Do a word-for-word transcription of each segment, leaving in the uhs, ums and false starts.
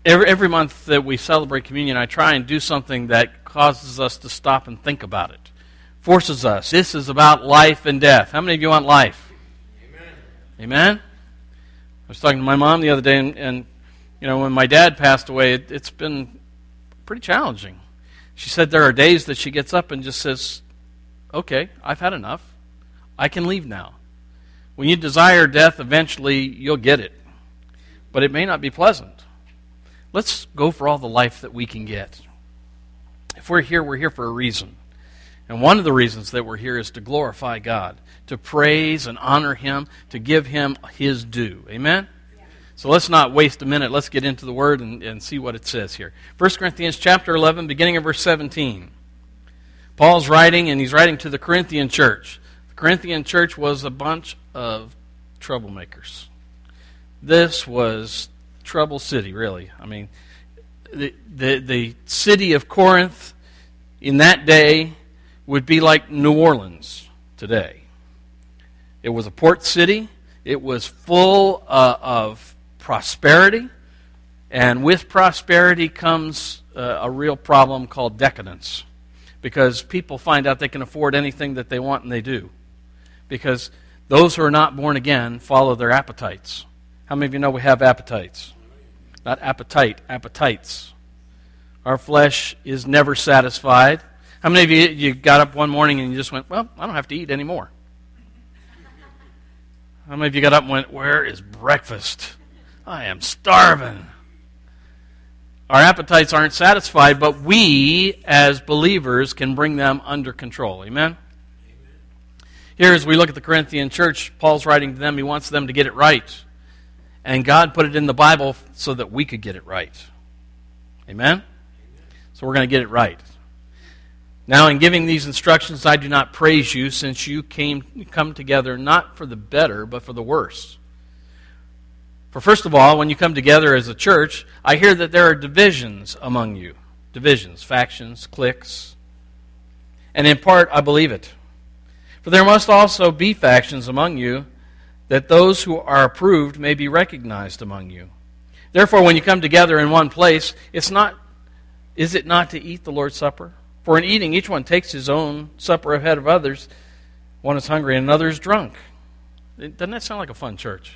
every, every month that we celebrate communion, I try and do something that causes us to stop and think about it. Forces us. This is about life and death. How many of you want life? Amen. Amen? I was talking to my mom the other day, and, and you know, when my dad passed away, it, it's been pretty challenging. She said there are days that she gets up and just says, okay, I've had enough. I can leave now. When you desire death, eventually you'll get it. But it may not be pleasant. Let's go for all the life that we can get. If we're here, we're here for a reason. And one of the reasons that we're here is to glorify God, to praise and honor Him, to give Him His due. Amen? Yeah. So let's not waste a minute. Let's get into the Word and, and see what it says here. First Corinthians chapter eleven, beginning of verse seventeen. Paul's writing, and he's writing to the Corinthian church. The Corinthian church was a bunch of troublemakers. This was trouble city, really. I mean, the, the the city of Corinth in that day would be like New Orleans today. It was a port city. It was full uh, of prosperity, and with prosperity comes uh, a real problem called decadence, because people find out they can afford anything that they want, and they do. Because those who are not born again follow their appetites. How many of you know we have appetites? Not appetite, appetites. Our flesh is never satisfied. How many of you, you got up one morning and you just went, well, I don't have to eat anymore? How many of you got up and went, where is breakfast? I am starving. Our appetites aren't satisfied, but we, as believers, can bring them under control. Amen? Here, as we look at the Corinthian church, Paul's writing to them. He wants them to get it right. And God put it in the Bible so that we could get it right. Amen? So we're going to get it right. Now, in giving these instructions, I do not praise you, since you came come together not for the better, but for the worse. For first of all, when you come together as a church, I hear that there are divisions among you. Divisions, factions, cliques. And in part, I believe it. For there must also be factions among you, that those who are approved may be recognized among you. Therefore, when you come together in one place, it's not, is it not to eat the Lord's Supper? For in eating, each one takes his own supper ahead of others. One is hungry and another is drunk. Doesn't that sound like a fun church?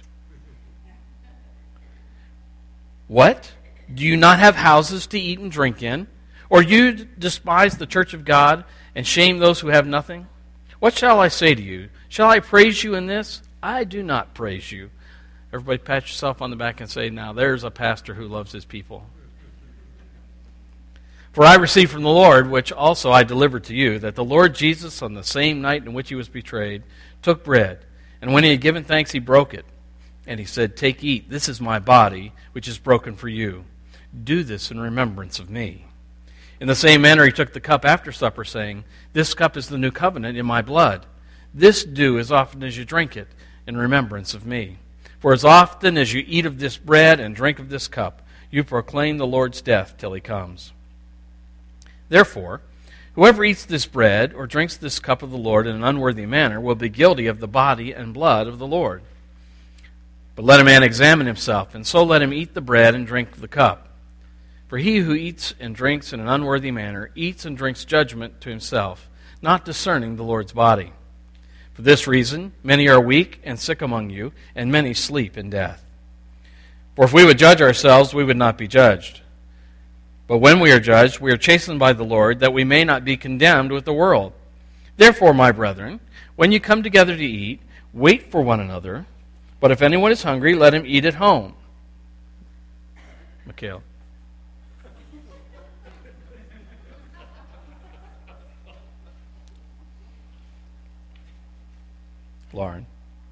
What? Do you not have houses to eat and drink in? Or you despise the church of God and shame those who have nothing? What shall I say to you? Shall I praise you in this? I do not praise you. Everybody pat yourself on the back and say, now there's a pastor who loves his people. For I received from the Lord, which also I delivered to you, that the Lord Jesus, on the same night in which he was betrayed, took bread. And when he had given thanks, he broke it. And he said, take, eat, this is my body, which is broken for you. Do this in remembrance of me. In the same manner he took the cup after supper, saying, this cup is the new covenant in my blood. This do as often as you drink it, in remembrance of me. For as often as you eat of this bread and drink of this cup, you proclaim the Lord's death till he comes. Therefore, whoever eats this bread or drinks this cup of the Lord in an unworthy manner will be guilty of the body and blood of the Lord. But let a man examine himself, and so let him eat the bread and drink the cup. For he who eats and drinks in an unworthy manner eats and drinks judgment to himself, not discerning the Lord's body. For this reason, many are weak and sick among you, and many sleep in death. For if we would judge ourselves, we would not be judged. But when we are judged, we are chastened by the Lord, that we may not be condemned with the world. Therefore, my brethren, when you come together to eat, wait for one another. But if anyone is hungry, let him eat at home. Mikhail. Lauren.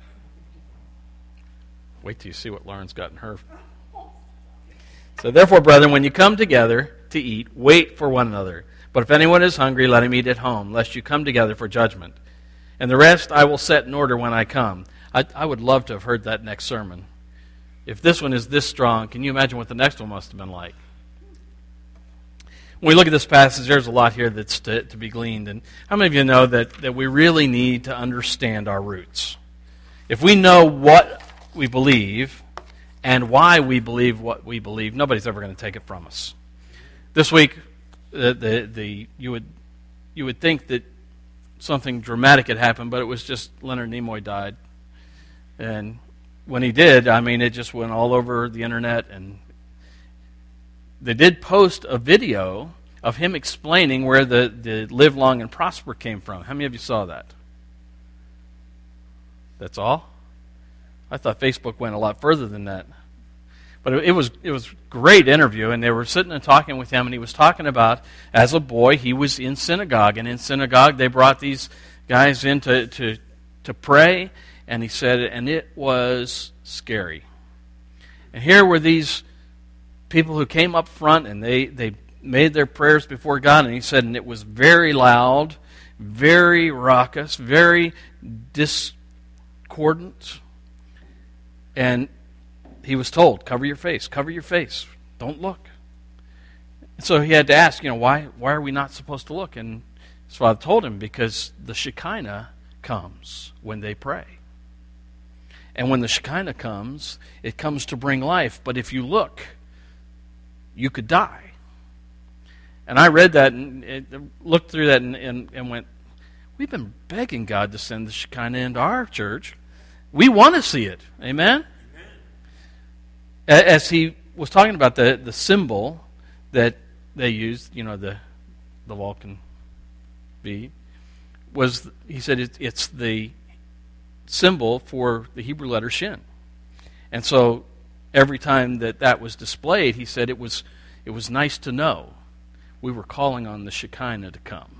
Wait till you see what Lauren's got in her. So therefore, brethren, when you come together to eat, wait for one another. But if anyone is hungry, let him eat at home, lest you come together for judgment. And the rest I will set in order when I come. I, I would love to have heard that next sermon. If this one is this strong, can you imagine what the next one must have been like? When we look at this passage, there's a lot here that's to, to be gleaned. And how many of you know that, that we really need to understand our roots? If we know what we believe and why we believe what we believe, nobody's ever going to take it from us. This week, the, the the you would you would think that something dramatic had happened, but it was just Leonard Nimoy died. And when he did, I mean, it just went all over the internet, and they did post a video of him explaining where the, the live long and prosper came from. How many of you saw that? That's all? I thought Facebook went a lot further than that. But it, it was it was a great interview, and they were sitting and talking with him, and he was talking about, as a boy, he was in synagogue, and in synagogue they brought these guys in to, to, to pray, and he said, and it was scary. And here were these people who came up front, and they, they made their prayers before God, and he said, and it was very loud, very raucous, very discordant, and he was told, cover your face, cover your face, don't look. And so he had to ask, you know, why why are we not supposed to look? And his father told him, because the Shekinah comes when they pray. And when the Shekinah comes, it comes to bring life. But if you look, you could die. And I read that and it, looked through that and, and, and went, we've been begging God to send the Shekinah into our church. We want to see it. Amen? As he was talking about the, the symbol that they used, you know, the the Vulcan V, was, he said it, it's the symbol for the Hebrew letter Shin. And so every time that that was displayed, he said it was it was nice to know we were calling on the Shekinah to come.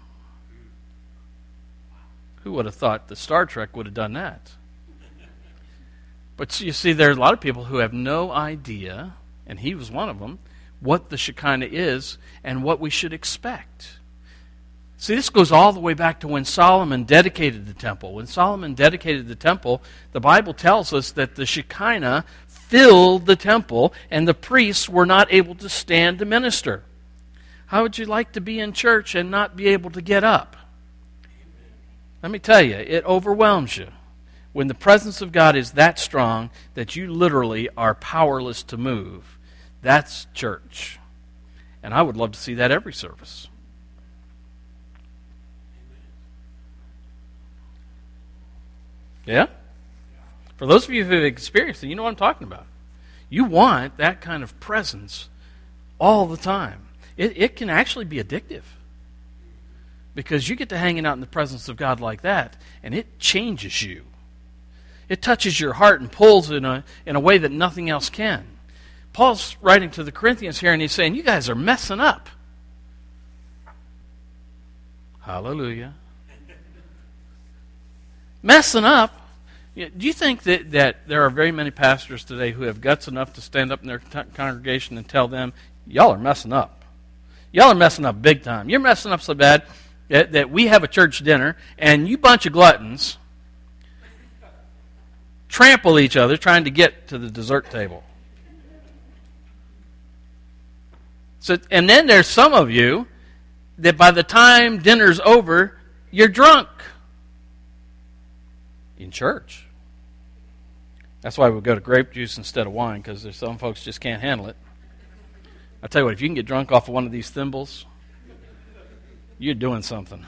Who would have thought that Star Trek would have done that? But you see, there are a lot of people who have no idea, and he was one of them, what the Shekinah is and what we should expect. See, this goes all the way back to when Solomon dedicated the temple. When Solomon dedicated the temple, the Bible tells us that the Shekinah filled the temple, and the priests were not able to stand to minister. How would you like to be in church and not be able to get up? Let me tell you, it overwhelms you. When the presence of God is that strong that you literally are powerless to move, that's church. And I would love to see that every service. Yeah? For those of you who have experienced it, you know what I'm talking about. You want that kind of presence all the time. It, it can actually be addictive. Because you get to hanging out in the presence of God like that, and it changes you. It touches your heart and pulls in a, in a way that nothing else can. Paul's writing to the Corinthians here, and he's saying, you guys are messing up. Hallelujah. Messing up. Do you think that, that there are very many pastors today who have guts enough to stand up in their t- congregation and tell them, y'all are messing up. Y'all are messing up big time. You're messing up so bad that, that we have a church dinner, and you bunch of gluttons trample each other trying to get to the dessert table. So, and then there's some of you that by the time dinner's over, you're drunk in church. That's why we go to grape juice instead of wine, because there's some folks just can't handle it. I tell you what, if you can get drunk off of one of these thimbles, you're doing something.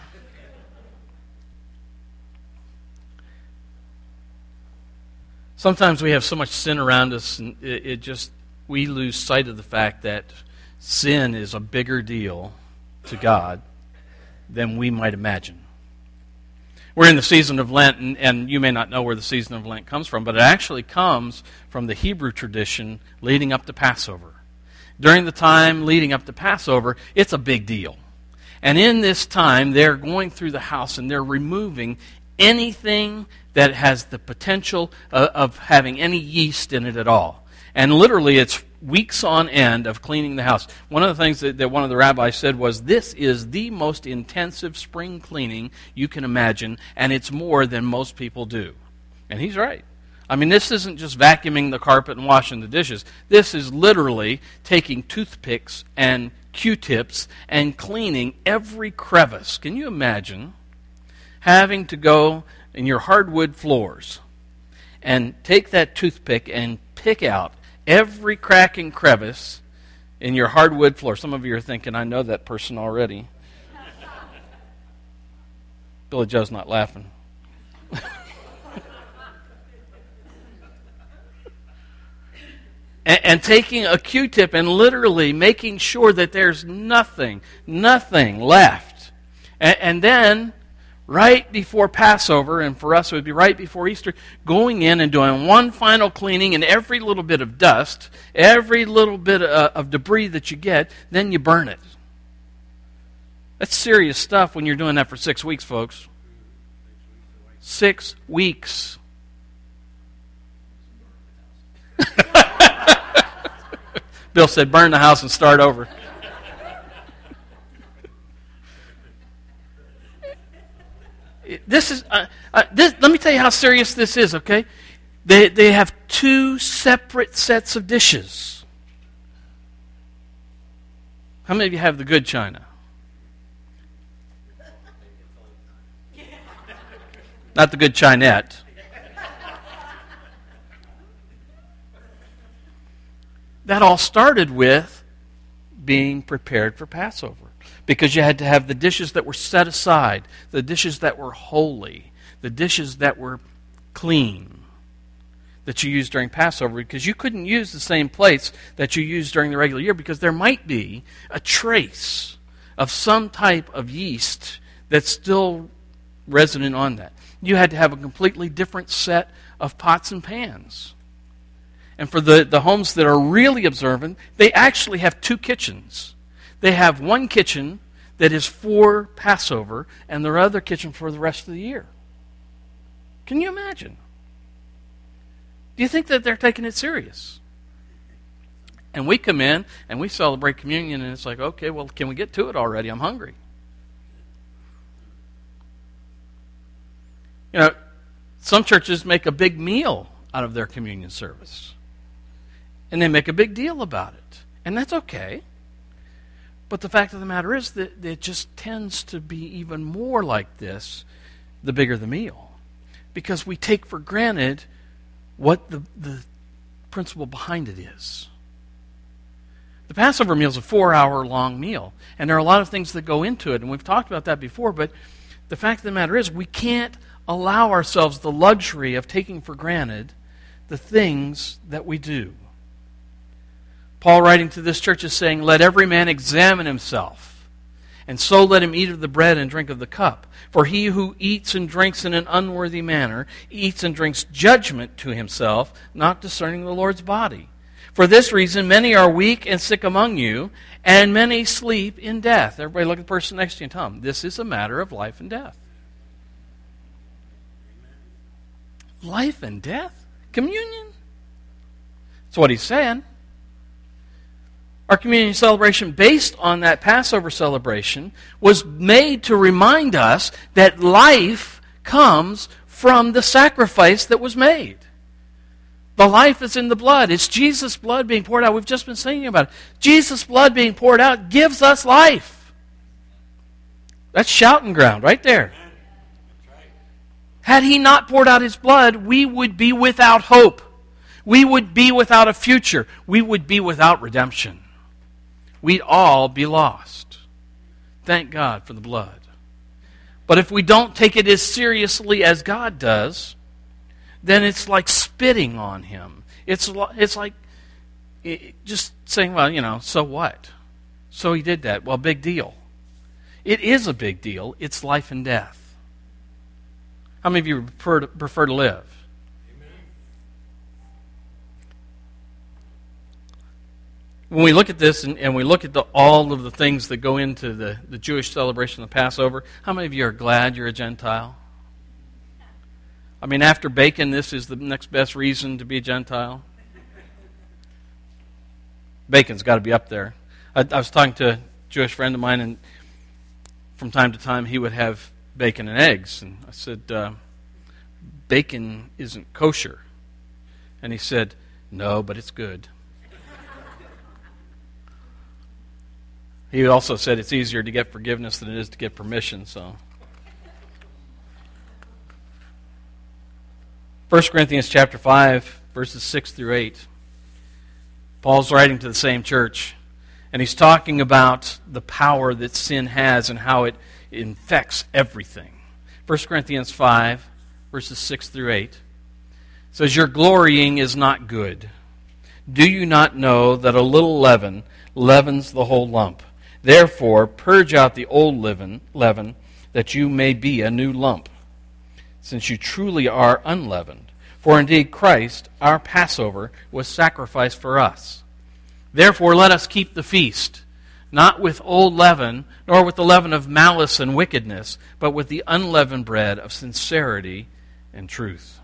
Sometimes we have so much sin around us, and it, it just, we lose sight of the fact that sin is a bigger deal to God than we might imagine. We're in the season of Lent, and, and you may not know where the season of Lent comes from, but it actually comes from the Hebrew tradition leading up to Passover. During the time leading up to Passover, it's a big deal. And in this time, they're going through the house and they're removing anything that has the potential of, of having any yeast in it at all. And literally, it's weeks on end of cleaning the house. One of the things that, that one of the rabbis said was, this is the most intensive spring cleaning you can imagine, and it's more than most people do. And he's right. I mean, this isn't just vacuuming the carpet and washing the dishes. This is literally taking toothpicks and Q-tips and cleaning every crevice. Can you imagine having to go in your hardwood floors and take that toothpick and pick out every crack and crevice in your hardwood floor. Some of you are thinking, I know that person already. Billy Joe's not laughing. and, and taking a Q-tip and literally making sure that there's nothing, nothing left. And, and then, right before Passover, and for us it would be right before Easter, going in and doing one final cleaning, and every little bit of dust, every little bit of, of debris that you get, then you burn it. That's serious stuff when you're doing that for six weeks, folks. Six weeks. Bill said, burn the house and start over. This is. Uh, uh, this, let me tell you how serious this is, okay? They, they have two separate sets of dishes. How many of you have the good china? Not the good chinette. That all started with being prepared for Passover. Because you had to have the dishes that were set aside, the dishes that were holy, the dishes that were clean that you used during Passover, because you couldn't use the same plates that you used during the regular year because there might be a trace of some type of yeast that's still resident on that. You had to have a completely different set of pots and pans. And for the, the homes that are really observant, they actually have two kitchens. They have one kitchen that is for Passover and their other kitchen for the rest of the year. Can you imagine? Do you think that they're taking it serious? And we come in and we celebrate communion and it's like, okay, well, can we get to it already? I'm hungry. You know, some churches make a big meal out of their communion service. And they make a big deal about it. And that's okay. But the fact of the matter is that it just tends to be even more like this the bigger the meal. Because we take for granted what the, the principle behind it is. The Passover meal is a four-hour-long meal. And there are a lot of things that go into it. And we've talked about that before. But the fact of the matter is we can't allow ourselves the luxury of taking for granted the things that we do. Paul, writing to this church, is saying, let every man examine himself, and so let him eat of the bread and drink of the cup. For he who eats and drinks in an unworthy manner eats and drinks judgment to himself, not discerning the Lord's body. For this reason, many are weak and sick among you, and many sleep in death. Everybody look at the person next to you and tell them, this is a matter of life and death. Life and death? Communion? That's what he's saying. Our communion celebration, based on that Passover celebration, was made to remind us that life comes from the sacrifice that was made. The life is in the blood. It's Jesus' blood being poured out. We've just been singing about it. Jesus' blood being poured out gives us life. That's shouting ground right there. Had he not poured out his blood, we would be without hope. We would be without a future. We would be without redemption. We'd all be lost. Thank God for the blood. But if we don't take it as seriously as God does, then it's like spitting on him. It's, it's like it, just saying, well, you know, so what? So he did that. Well, big deal. It is a big deal. It's life and death. How many of you prefer to, prefer to live? When we look at this and, and we look at the, all of the things that go into the, the Jewish celebration of the Passover, how many of you are glad you're a Gentile? I mean, after bacon, this is the next best reason to be a Gentile. Bacon's got to be up there. I, I was talking to a Jewish friend of mine, and from time to time he would have bacon and eggs. And I said, uh, bacon isn't kosher. And he said, no, but it's good. He also said it's easier to get forgiveness than it is to get permission. So, First Corinthians chapter five, verses six through eight. Paul's writing to the same church, and he's talking about the power that sin has and how it infects everything. First Corinthians five, verses six through eight, says, "Your glorying is not good. Do you not know that a little leaven leavens the whole lump? Therefore, purge out the old leaven, leaven, that you may be a new lump, since you truly are unleavened. For indeed Christ, our Passover, was sacrificed for us. Therefore let us keep the feast, not with old leaven, nor with the leaven of malice and wickedness, but with the unleavened bread of sincerity and truth."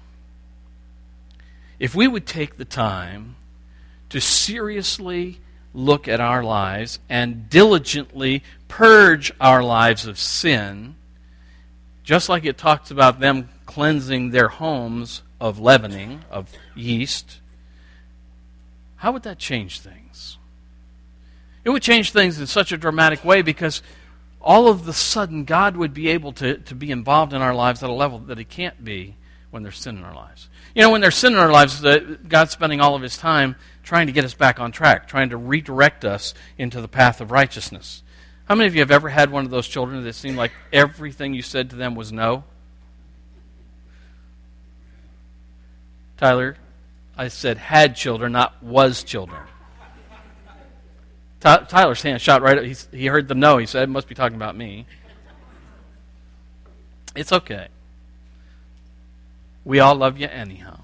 If we would take the time to seriously look at our lives and diligently purge our lives of sin, just like it talks about them cleansing their homes of leavening, of yeast, how would that change things? It would change things in such a dramatic way, because all of the sudden God would be able to, to be involved in our lives at a level that He can't be when there's sin in our lives. You know, when there's sin in our lives, God's spending all of His time trying to get us back on track, trying to redirect us into the path of righteousness. How many of you have ever had one of those children that seemed like everything you said to them was no? Tyler, I said had children, not was children. Ty- Tyler's hand shot right up. He, he heard the no. He said, "Must be talking about me." It's okay. We all love you anyhow.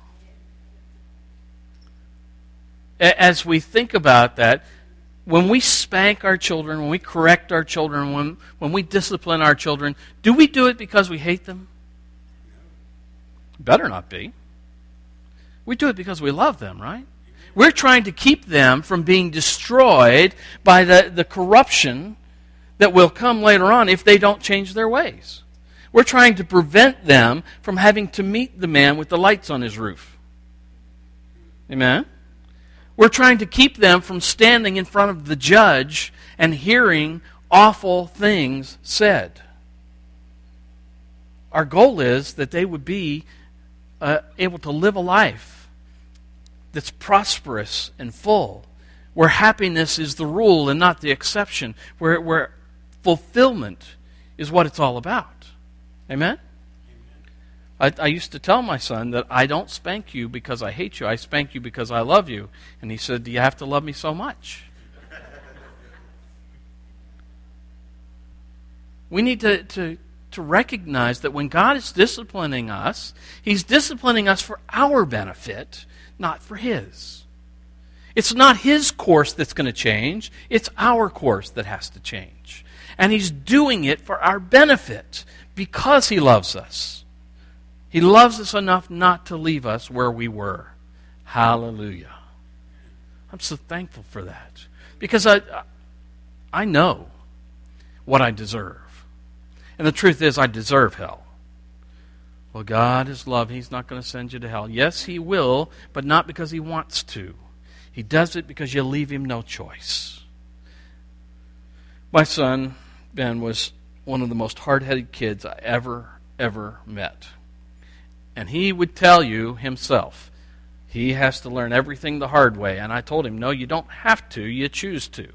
As we think about that, when we spank our children, when we correct our children, when, when we discipline our children, do we do it because we hate them? Better not be. We do it because we love them, right? We're trying to keep them from being destroyed by the, the corruption that will come later on if they don't change their ways. We're trying to prevent them from having to meet the man with the lights on his roof. Amen? We're trying to keep them from standing in front of the judge and hearing awful things said. Our goal is that they would be uh, able to live a life that's prosperous and full, where happiness is the rule and not the exception, where, where fulfillment is what it's all about. Amen? I, I used to tell my son that I don't spank you because I hate you. I spank you because I love you. And he said, "Do you have to love me so much?" We need to, to, to recognize that when God is disciplining us, He's disciplining us for our benefit, not for His. It's not His course that's going to change. It's our course that has to change. And He's doing it for our benefit because He loves us. He loves us enough not to leave us where we were. Hallelujah. I'm so thankful for that. Because I, I know what I deserve. And the truth is, I deserve hell. Well, God is love. He's not going to send you to hell. Yes, He will, but not because He wants to. He does it because you leave Him no choice. My son, Ben, was one of the most hard-headed kids I ever, ever met. And he would tell you himself, he has to learn everything the hard way. And I told him, no, you don't have to, you choose to.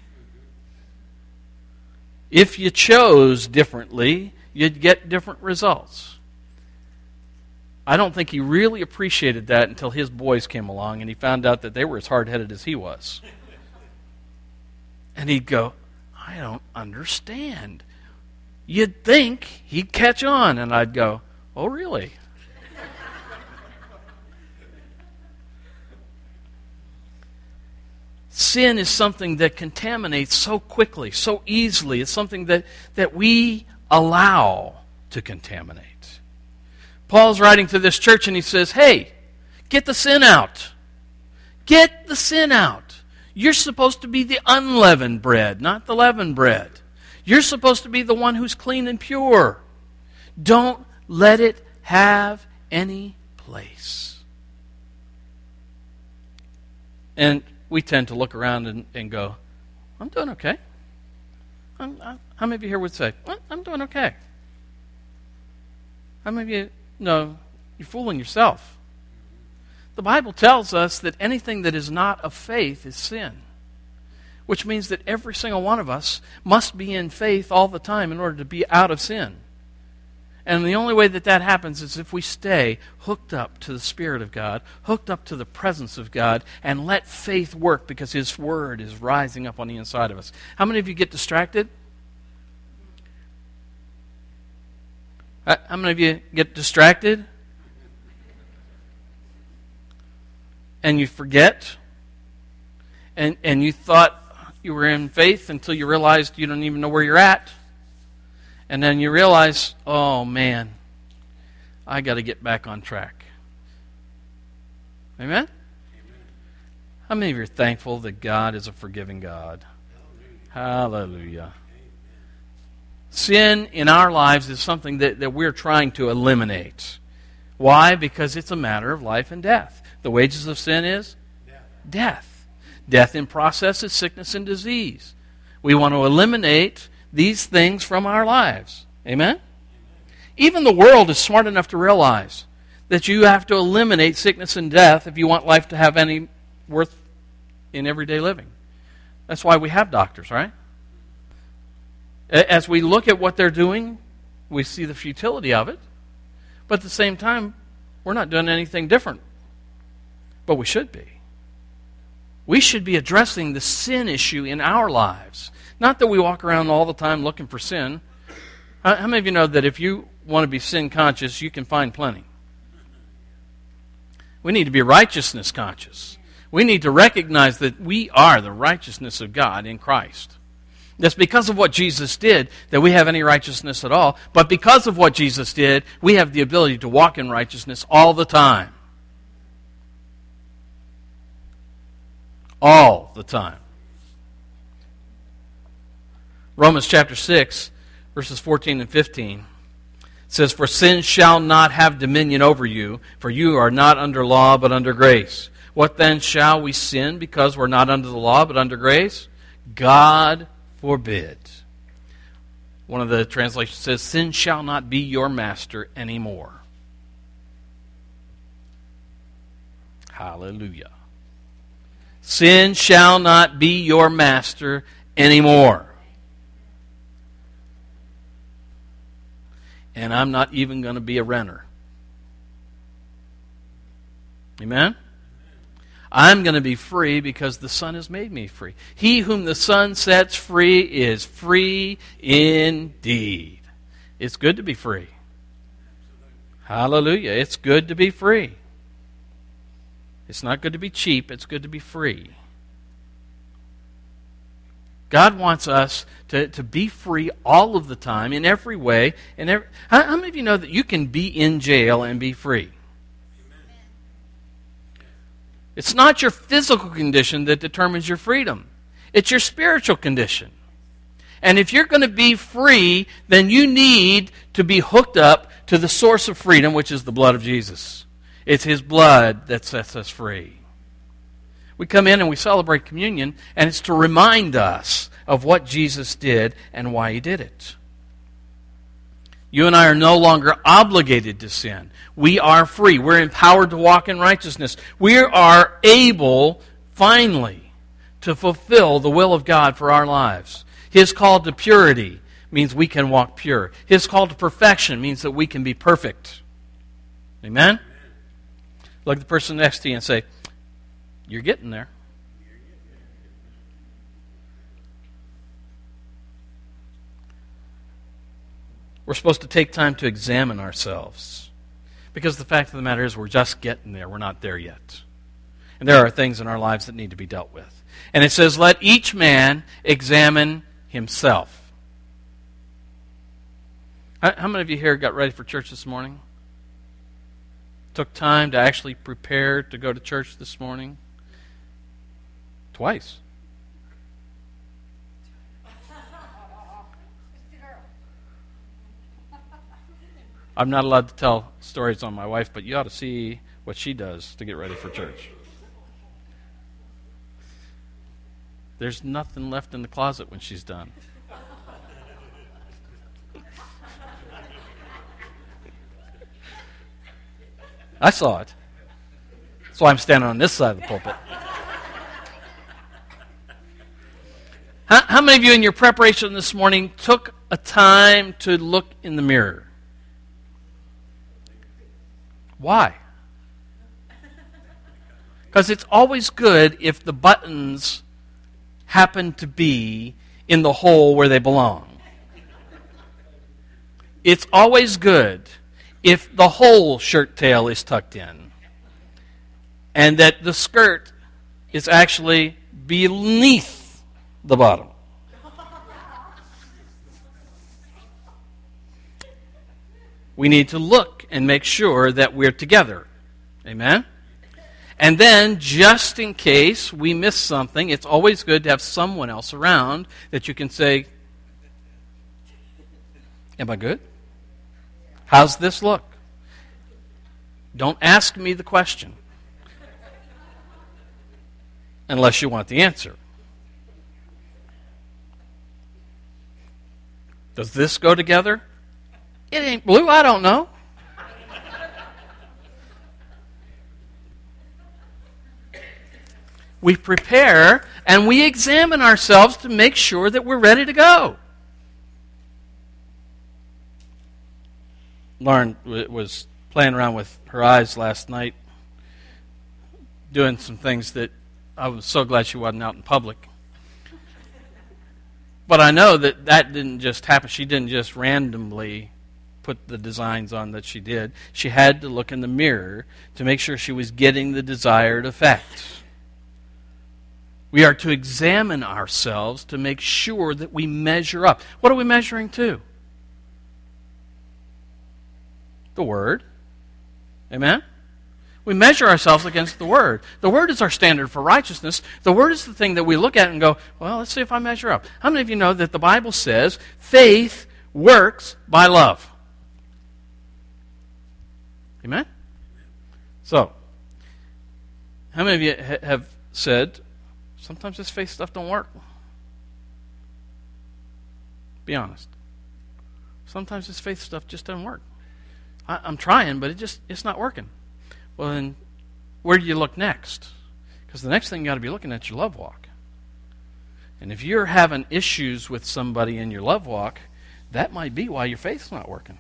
If you chose differently, you'd get different results. I don't think he really appreciated that until his boys came along and he found out that they were as hard-headed as he was. And he'd go, I don't understand. You'd think he'd catch on. And I'd go, oh, really? Sin is something that contaminates so quickly, so easily. It's something that, that we allow to contaminate. Paul's writing to this church and he says, hey, get the sin out. Get the sin out. You're supposed to be the unleavened bread, not the leavened bread. You're supposed to be the one who's clean and pure. Don't let it have any place. And we tend to look around and, and go, I'm doing okay. I'm, I, how many of you here would say, well, I'm doing okay? How many of you, no, you're fooling yourself. The Bible tells us that anything that is not of faith is sin, which means that every single one of us must be in faith all the time in order to be out of sin. And the only way that that happens is if we stay hooked up to the Spirit of God, hooked up to the presence of God, and let faith work because His Word is rising up on the inside of us. How many of you get distracted? How many of you get distracted? And you forget? And, and you thought you were in faith until you realized you don't even know where you're at? And then you realize, oh man, I got to get back on track. Amen? Amen? How many of you are thankful that God is a forgiving God? Hallelujah. Hallelujah. Sin in our lives is something that, that we're trying to eliminate. Why? Because it's a matter of life and death. The wages of sin is death. Death, death in process is sickness and disease. We want to eliminate these things from our lives. Amen? Amen? Even the world is smart enough to realize that you have to eliminate sickness and death if you want life to have any worth in everyday living. That's why we have doctors, right? As we look at what they're doing, we see the futility of it. But at the same time, we're not doing anything different. But we should be. We should be addressing the sin issue in our lives. Not that we walk around all the time looking for sin. How many of you know that if you want to be sin conscious, you can find plenty? We need to be righteousness conscious. We need to recognize that we are the righteousness of God in Christ. That's because of what Jesus did that we have any righteousness at all. But because of what Jesus did, we have the ability to walk in righteousness all the time. All the time. Romans chapter six, verses fourteen and fifteen says, "For sin shall not have dominion over you, for you are not under law but under grace. What then, shall we sin because we're not under the law but under grace? God forbid." One of the translations says, "Sin shall not be your master anymore." Hallelujah. Sin shall not be your master anymore. And I'm not even going to be a renter. Amen? I'm going to be free because the Son has made me free. He whom the Son sets free is free indeed. It's good to be free. Hallelujah. It's good to be free. It's not good to be cheap. It's good to be free. God wants us to, to be free all of the time, in every way. In every, how, how many of you know that you can be in jail and be free? It's not your physical condition that determines your freedom. It's your spiritual condition. And if you're going to be free, then you need to be hooked up to the source of freedom, which is the blood of Jesus. It's His blood that sets us free. We come in and we celebrate communion, and it's to remind us of what Jesus did and why He did it. You and I are no longer obligated to sin. We are free. We're empowered to walk in righteousness. We are able, finally, to fulfill the will of God for our lives. His call to purity means we can walk pure. His call to perfection means that we can be perfect. Amen? Look at the person next to you and say, "You're getting there." We're supposed to take time to examine ourselves. Because the fact of the matter is we're just getting there. We're not there yet. And there are things in our lives that need to be dealt with. And it says, "Let each man examine himself." How many of you here got ready for church this morning? Took time to actually prepare to go to church this morning? Twice. I'm not allowed to tell stories on my wife, but you ought to see what she does to get ready for church. There's nothing left in the closet when she's done. I saw it. That's why I'm standing on this side of the pulpit. how, how many of you in your preparation this morning took a time to look in the mirror? Why? Because it's always good if the buttons happen to be in the hole where they belong. It's always good if the whole shirt tail is tucked in and that the skirt is actually beneath the bottom. We need to look and make sure that we're together. Amen? And then, just in case we miss something, it's always good to have someone else around that you can say, am I good? How's this look? Don't ask me the question unless you want the answer. Does this go together? It ain't blue, I don't know. We prepare and we examine ourselves to make sure that we're ready to go. Lauren was playing around with her eyes last night, doing some things that I was so glad she wasn't out in public. But I know that that didn't just happen. She didn't just randomly put the designs on that she did. She had to look in the mirror to make sure she was getting the desired effect. We are to examine ourselves to make sure that we measure up. What are we measuring to? The Word. Amen? We measure ourselves against the Word. The Word is our standard for righteousness. The Word is the thing that we look at and go, well, let's see if I measure up. How many of you know that the Bible says faith works by love? Amen? So, how many of you ha- have said, sometimes this faith stuff don't work? Be honest. Sometimes this faith stuff just doesn't work. I, I'm trying, but it just it's not working. Well, then, where do you look next? Because the next thing you got to be looking at your love walk. And if you're having issues with somebody in your love walk, that might be why your faith's not working.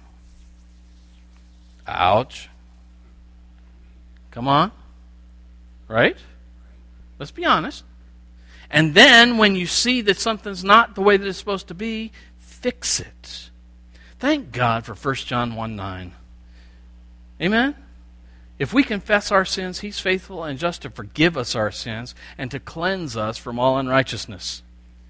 Ouch. Come on. Right? Let's be honest. And then when you see that something's not the way that it's supposed to be, fix it. Thank God for First John one nine. Amen? If we confess our sins, He's faithful and just to forgive us our sins and to cleanse us from all unrighteousness.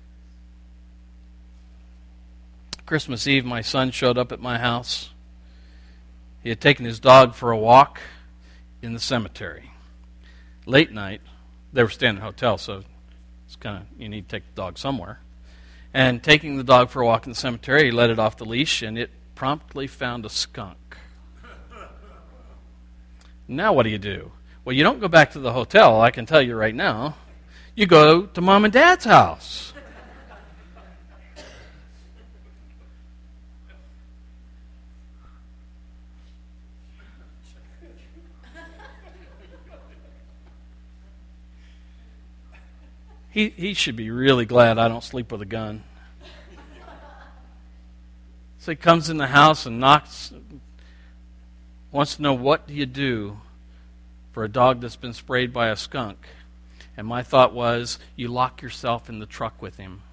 Christmas Eve, my son showed up at my house. He had taken his dog for a walk in the cemetery. Late night, they were staying in a hotel, so it's kind of, you need to take the dog somewhere. And taking the dog for a walk in the cemetery, he let it off the leash, and it promptly found a skunk. Now what do you do? Well, you don't go back to the hotel, I can tell you right now. You go to Mom and Dad's house. He he should be really glad I don't sleep with a gun. So he comes in the house and knocks, wants to know, what do you do for a dog that's been sprayed by a skunk? And my thought was, you lock yourself in the truck with him.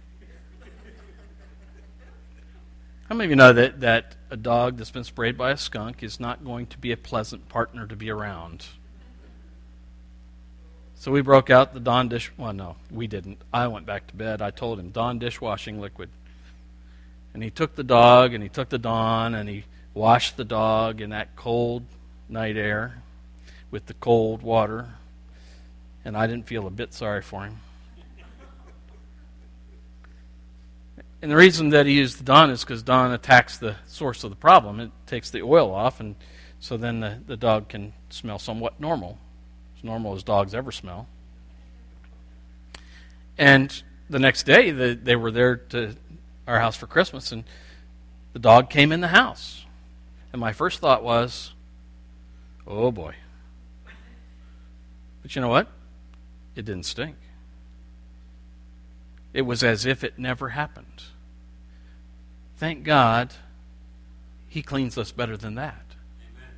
How many of you know that, that a dog that's been sprayed by a skunk is not going to be a pleasant partner to be around? So we broke out the Dawn dish... Well, no, we didn't. I went back to bed. I told him, Dawn dishwashing liquid. And he took the dog, and he took the Dawn, and he washed the dog in that cold night air with the cold water. And I didn't feel a bit sorry for him. And the reason that he used the Dawn is because Dawn attacks the source of the problem. It takes the oil off, and so then the, the dog can smell somewhat normal. Normal as dogs ever smell. And the next day, the, they were there to our house for Christmas, and the dog came in the house. And my first thought was, oh boy, But you know what? It didn't stink. It was as if it never happened. Thank God He cleans us better than that. Amen.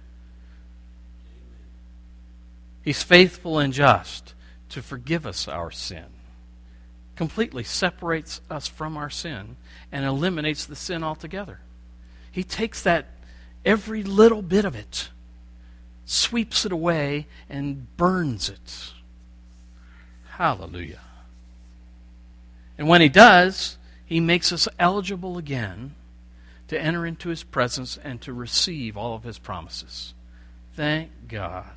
He's faithful and just to forgive us our sin. Completely separates us from our sin and eliminates the sin altogether. He takes that, every little bit of it, sweeps it away and burns it. Hallelujah. And when He does, He makes us eligible again to enter into His presence and to receive all of His promises. Thank God.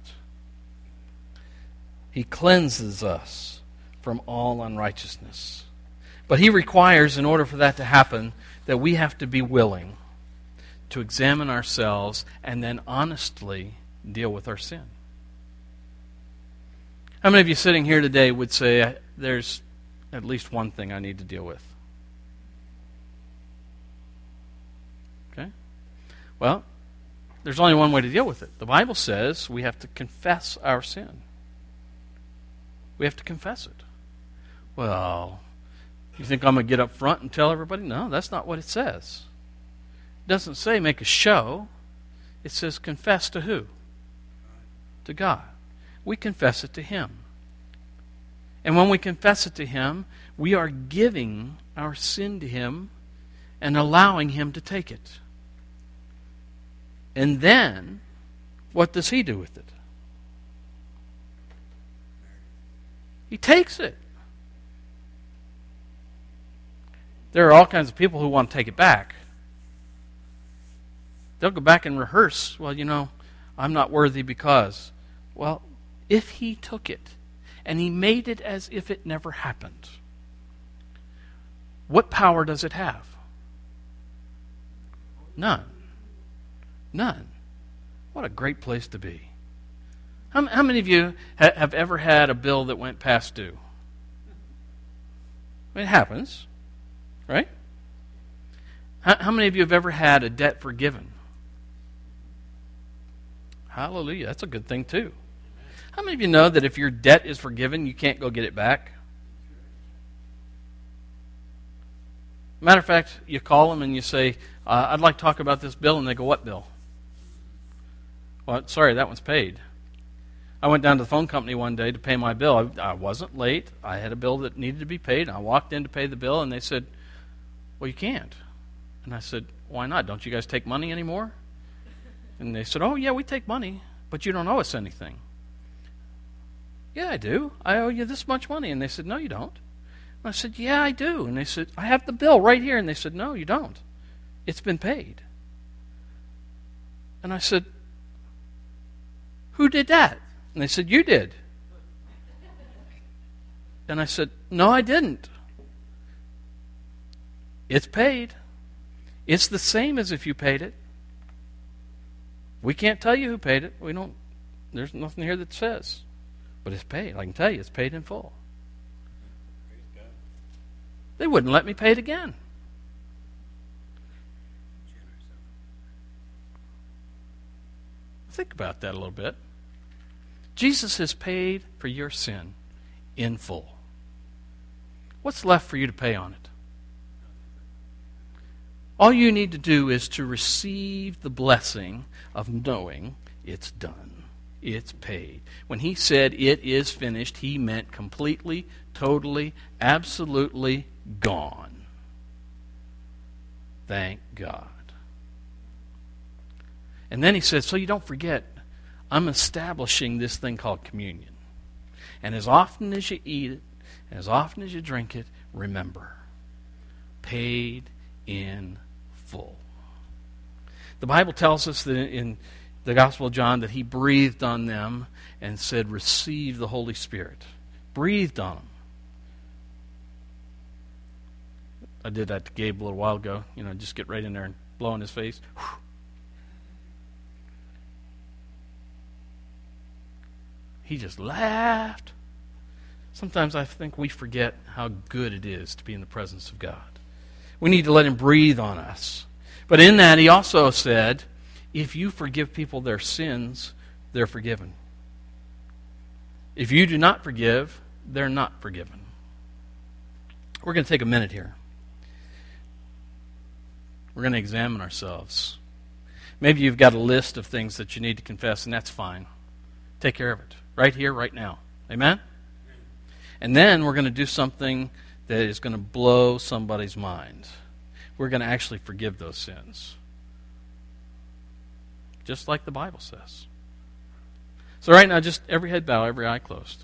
He cleanses us from all unrighteousness. But He requires, in order for that to happen, that we have to be willing to examine ourselves and then honestly deal with our sin. How many of you sitting here today would say, there's at least one thing I need to deal with? Okay? Well, there's only one way to deal with it. The Bible says we have to confess our sin. We have to confess it. Well, you think I'm going to get up front and tell everybody? No, that's not what it says. It doesn't say make a show. It says confess to who? To God. We confess it to Him. And when we confess it to Him, we are giving our sin to Him and allowing Him to take it. And then, what does He do with it? He takes it. There are all kinds of people who want to take it back. They'll go back and rehearse, well, you know, I'm not worthy because. Well, if He took it and He made it as if it never happened, what power does it have? None. None. What a great place to be. How, how many of you ha- have ever had a bill that went past due? It happens, right? How, how many of you have ever had a debt forgiven? Hallelujah. That's a good thing too. How many of you know that if your debt is forgiven, you can't go get it back? Matter of fact, you call them and you say, uh, I'd like to talk about this bill, and they go, what bill? Well, sorry, that one's paid. I went down to the phone company one day to pay my bill. I, I wasn't late. I had a bill that needed to be paid. I walked in to pay the bill, and they said, well, you can't. And I said, why not? Don't you guys take money anymore? And they said, oh, yeah, we take money, but you don't owe us anything. Yeah, I do. I owe you this much money. And they said, no, you don't. And I said, yeah, I do. And they said, I have the bill right here. And they said, no, you don't. It's been paid. And I said, who did that? And they said, you did. And I said, no, I didn't. It's paid. It's the same as if you paid it. We can't tell you who paid it. We don't. There's nothing here that says. But it's paid. I can tell you, it's paid in full. They wouldn't let me pay it again. Think about that a little bit. Jesus has paid for your sin in full. What's left for you to pay on it? All you need to do is to receive the blessing of knowing it's done. It's paid. When He said it is finished, He meant completely, totally, absolutely gone. Thank God. And then He said, so you don't forget, I'm establishing this thing called communion. And as often as you eat it, as often as you drink it, remember, paid in full. The Bible tells us that in the Gospel of John that He breathed on them and said, receive the Holy Spirit. Breathed on them. I did that to Gabe a little while ago. You know, just get right in there and blow in his face. Whew. He just laughed. Sometimes I think we forget how good it is to be in the presence of God. We need to let Him breathe on us. But in that, He also said, if you forgive people their sins, they're forgiven. If you do not forgive, they're not forgiven. We're going to take a minute here. We're going to examine ourselves. Maybe you've got a list of things that you need to confess, and that's fine. Take care of it. Right here, right now. Amen? And then we're going to do something that is going to blow somebody's mind. We're going to actually forgive those sins. Just like the Bible says. So right now, just every head bow, every eye closed.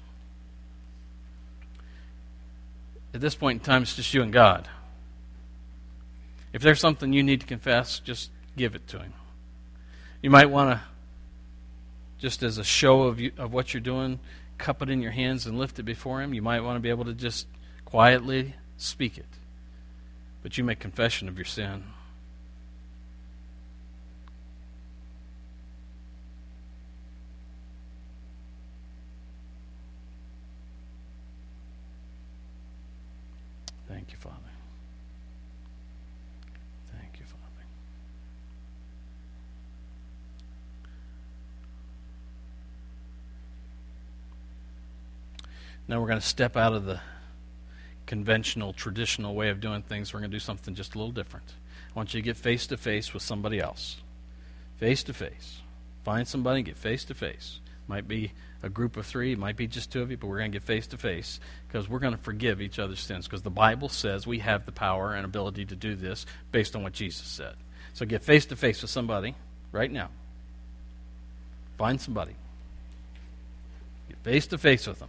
At this point in time, it's just you and God. If there's something you need to confess, just give it to Him. You might want to, just as a show of you, of what you're doing, cup it in your hands and lift it before Him. You might want to be able to just quietly speak it. But you make confession of your sin. Thank you, Father. Thank you, Father. Now we're going to step out of the conventional, traditional way of doing things. We're going to do something just a little different. I want you to get face to face with somebody else. Face to face. Find somebody and get face to face. Might be a group of three, it might be just two of you, but we're going to get face to face because we're going to forgive each other's sins because the Bible says we have the power and ability to do this based on what Jesus said. So get face to face with somebody right now. Find somebody. Get face to face with them.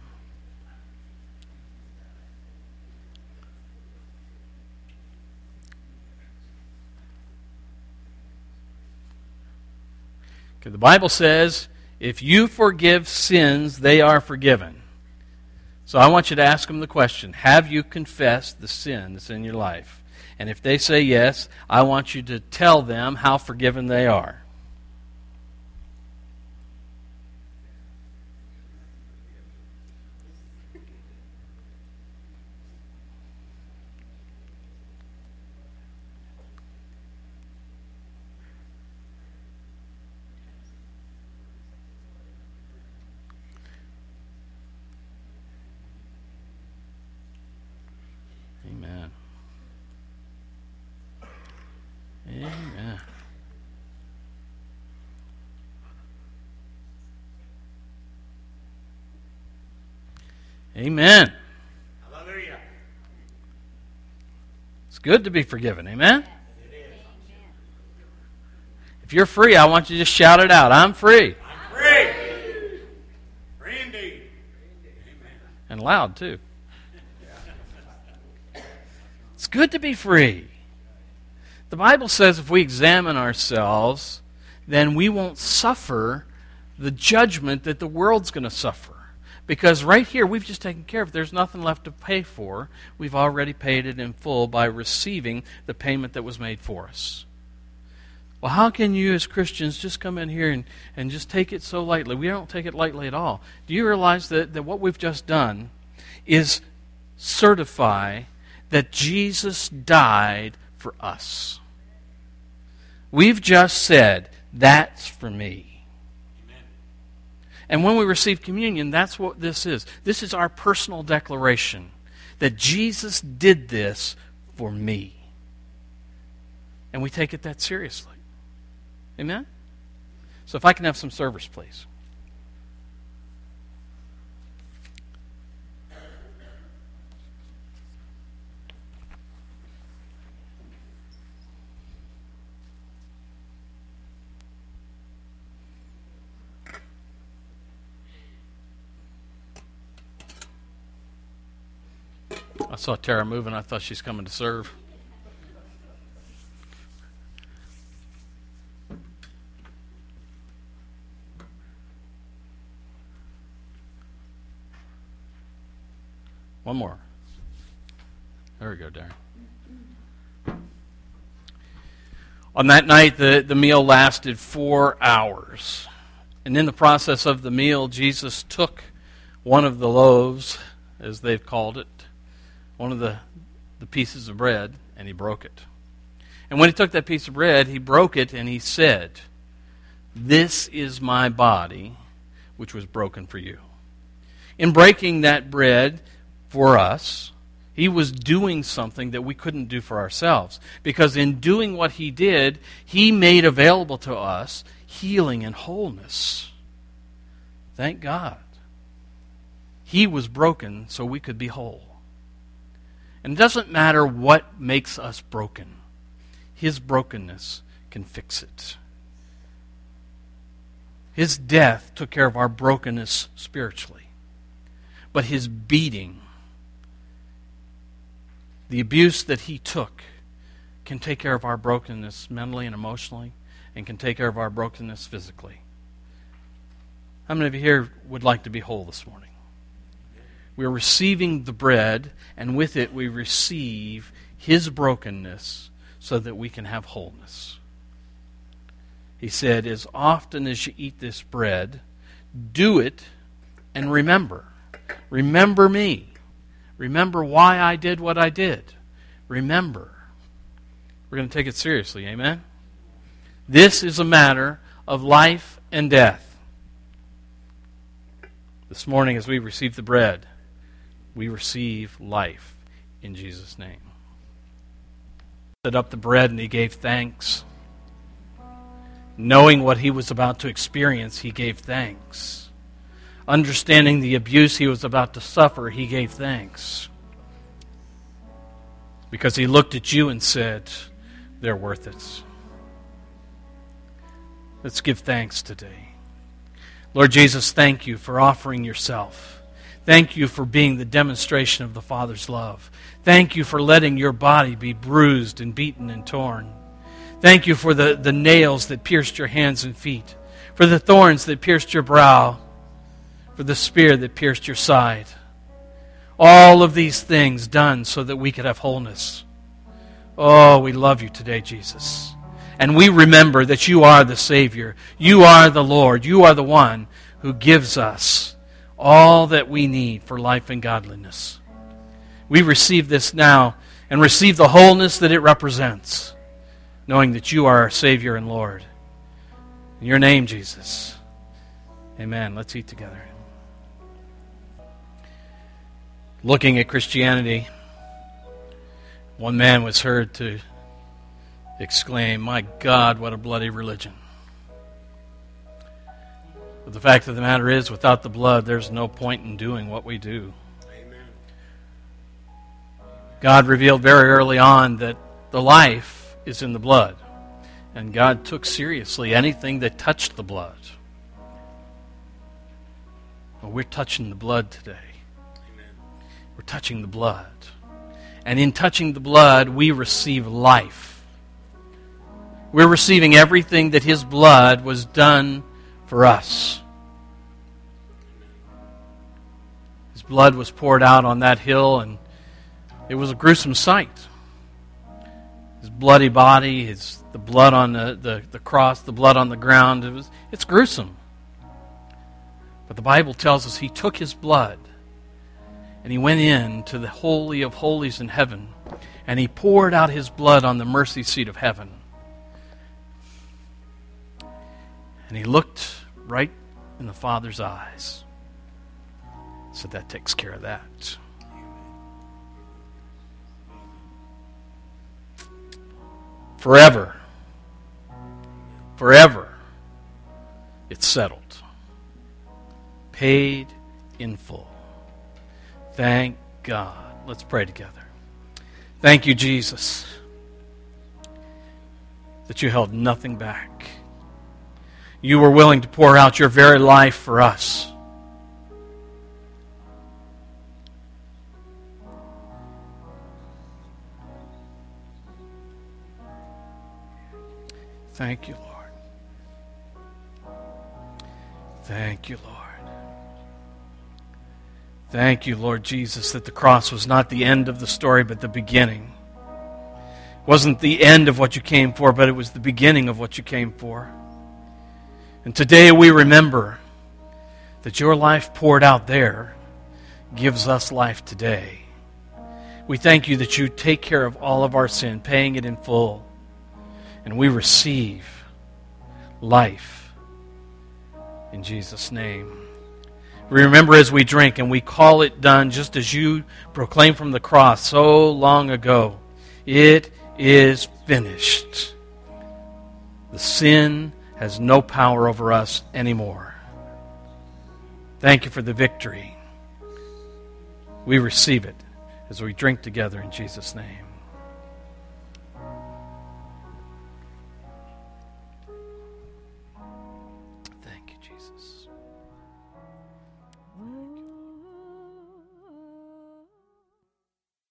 Okay, the Bible says, if you forgive sins, they are forgiven. So I want you to ask them the question, have you confessed the sin that's in your life? And if they say yes, I want you to tell them how forgiven they are. Amen. Amen. Amen. Hallelujah. It's good to be forgiven. Amen? If you're free, I want you to just shout it out. I'm free. I'm free. Free indeed. Amen. And loud, too. It's good to be free. The Bible says if we examine ourselves, then we won't suffer the judgment that the world's going to suffer. Because right here, we've just taken care of it. There's nothing left to pay for. We've already paid it in full by receiving the payment that was made for us. Well, how can you as Christians just come in here and, and just take it so lightly? We don't take it lightly at all. Do you realize that, that what we've just done is certify that Jesus died for us? We've just said, that's for me. Amen. And when we receive communion, that's what this is. This is our personal declaration that Jesus did this for me. And we take it that seriously. Amen? So if I can have some servers, please. I saw Tara moving. I thought she's coming to serve. One more. There we go, Darren. On that night, the, the meal lasted four hours. And in the process of the meal, Jesus took one of the loaves, as they've called it, one of the, the pieces of bread, and he broke it. And when he took that piece of bread, he broke it and he said, "This is my body, which was broken for you." In breaking that bread for us, He was doing something that we couldn't do for ourselves. Because in doing what He did, He made available to us healing and wholeness. Thank God. He was broken so we could be whole. And it doesn't matter what makes us broken. His brokenness can fix it. His death took care of our brokenness spiritually. But His beating, the abuse that He took, can take care of our brokenness mentally and emotionally, and can take care of our brokenness physically. How many of you here would like to be whole this morning? We're receiving the bread, and with it we receive His brokenness so that we can have wholeness. He said, as often as you eat this bread, do it and remember. Remember me. Remember why I did what I did. Remember. We're going to take it seriously, amen? This is a matter of life and death. This morning as we receive the bread, we receive life in Jesus' name. He set up the bread and He gave thanks. Knowing what He was about to experience, He gave thanks. Understanding the abuse He was about to suffer, He gave thanks. Because He looked at you and said, they're worth it. Let's give thanks today. Lord Jesus, thank You for offering Yourself. Thank You for being the demonstration of the Father's love. Thank You for letting Your body be bruised and beaten and torn. Thank You for the, the nails that pierced Your hands and feet, for the thorns that pierced Your brow, for the spear that pierced Your side. All of these things done so that we could have wholeness. Oh, we love You today, Jesus. And we remember that You are the Savior. You are the Lord. You are the one who gives us all that we need for life and godliness. We receive this now and receive the wholeness that it represents, knowing that You are our Savior and Lord. In Your name, Jesus. Amen. Let's eat together. Looking at Christianity, one man was heard to exclaim, "My God, what a bloody religion." But the fact of the matter is, without the blood, there's no point in doing what we do. Amen. God revealed very early on that the life is in the blood. And God took seriously anything that touched the blood. Well, we're touching the blood today. Amen. We're touching the blood. And in touching the blood, we receive life. We're receiving everything that His blood was done for us. His blood was poured out on that hill, and it was a gruesome sight. His bloody body, his the blood on the, the, the cross, the blood on the ground, it was it's gruesome. But the Bible tells us He took His blood and He went in to the Holy of Holies in heaven, and He poured out His blood on the mercy seat of heaven. And He looked right in the Father's eyes. So that takes care of that. Forever. Forever. It's settled. Paid in full. Thank God. Let's pray together. Thank You, Jesus, that You held nothing back. You were willing to pour out Your very life for us. Thank You, Lord. Thank You, Lord. Thank You, Lord Jesus, that the cross was not the end of the story, but the beginning. It wasn't the end of what You came for, but it was the beginning of what You came for. And today we remember that Your life poured out there gives us life today. We thank You that You take care of all of our sin, paying it in full. And we receive life in Jesus' name. We remember as we drink and we call it done, just as you proclaimed from the cross so long ago. It is finished. The sin has no power over us anymore. Thank you for the victory. We receive it as we drink together in Jesus' name.